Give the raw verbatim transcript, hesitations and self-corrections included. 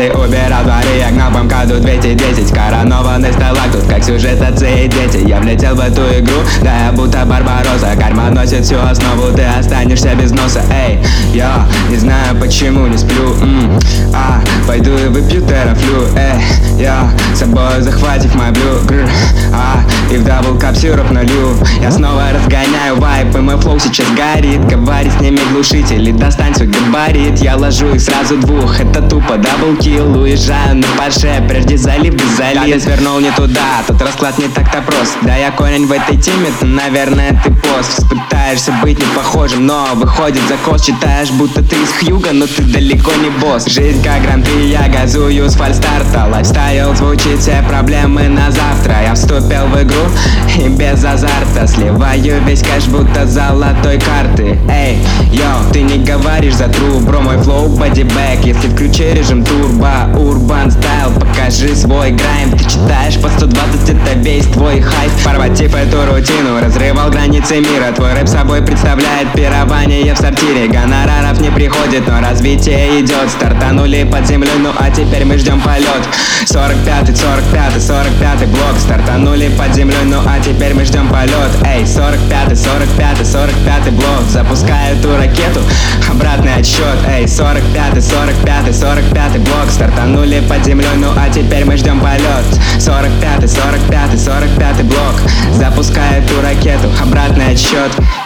ты убирал дворы, я гнал по МКАДу двести десять. Коронованный сталактус, как сюжет отцы и дети. Я влетел в эту игру, да я будто Барбаросса. Карман носит всю основу, ты останешься без носа. Эй, я не знаю почему не сплю. М, а, пойду и выпью терафлю. Эй, я с собой захватив мою гр, а, и в даблкап сироп налью. Я снова разгоняю вайп, и мой флоу сейчас горит. Говори с ними глушители, достань свой габарит. Я ложу их сразу двух, это тупо даблкил. Уезжаю на Порше, прежде залив без залив. Я свернул не туда, тут расклад не так-то прост. Да я корень в этой теме, то, наверное, ты пост. Пытаешься быть не похожим, но выходит закос. Читаешь, будто ты из Хьюга, но ты далеко не босс. Жизнь как гран-при, я газую с фальстарта. Лайфстайл звучит, все проблемы на завтра. Я вступил в игру и без азарта сливаю весь кэш, будто золотой карты. Эй, йоу, ты не говоришь за тру, бро, мой флоу бодибэк. Если включи режим турбо, урбан стайл, покажи свой грайм. Ты читаешь по сто двадцать, это весь твой хайп. Порватив эту рутину, разрывал границы мира. Твой рэп собой представляет пирование в сортире. Гонораров не приходит, но развитие идет. Стартанули под землей, ну а теперь мы ждем полет. Сорок пятый, сорок пятый, сорок пятый блок. Стартанули под землей, ну а теперь мы ждем полет. Эй, сорок пятый, сорок пятый, сорок пятый блок. Запускаю эту ракету, обратный отсчет. Эй, сорок пятый, сорок пятый, сорок пятый блок. Стартанули под землей, ну а теперь мы ждем полет. Сорок пятый, сорок пятый, сорок пятый блок. Запускаю эту ракету, обратный отсчет.